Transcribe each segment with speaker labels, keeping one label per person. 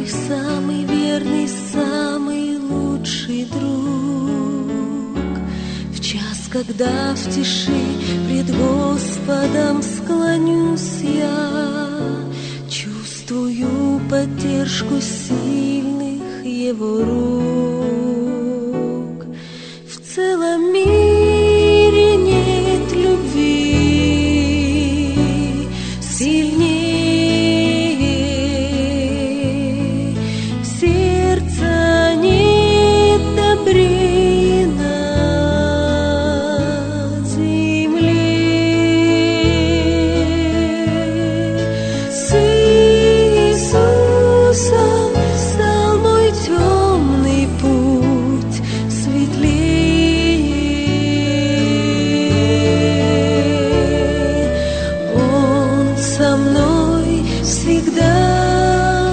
Speaker 1: самый верный, самый лучший друг. В час, когда в тиши пред Господом склонюсь я, чувствую поддержку сильных Его рук. В целом мире нет любви сильнее, в сердце нет добрее на земле. С Иисусом стал мой темный путь светлее. Он со мной всегда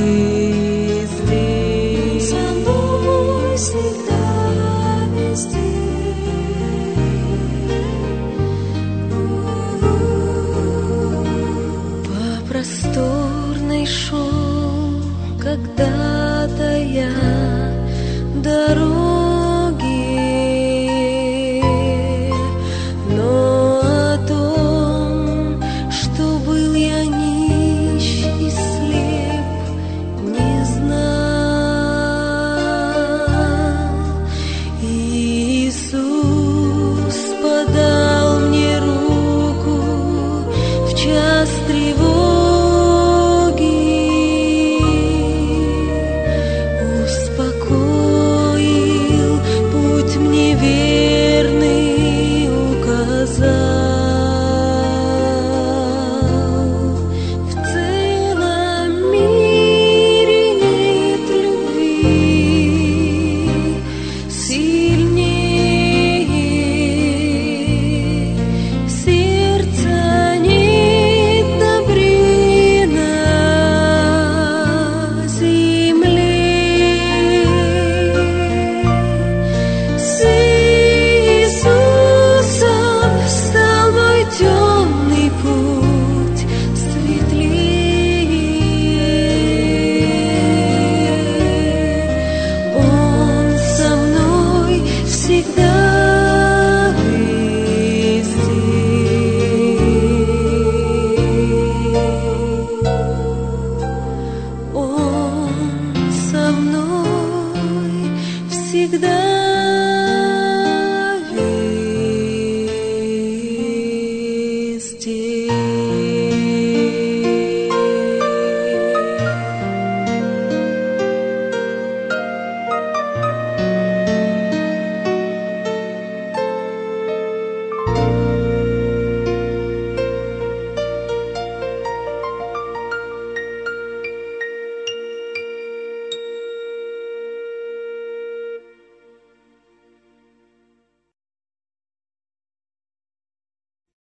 Speaker 1: везде, со мной всегда везде. По просторной шел когда-то я дорогой.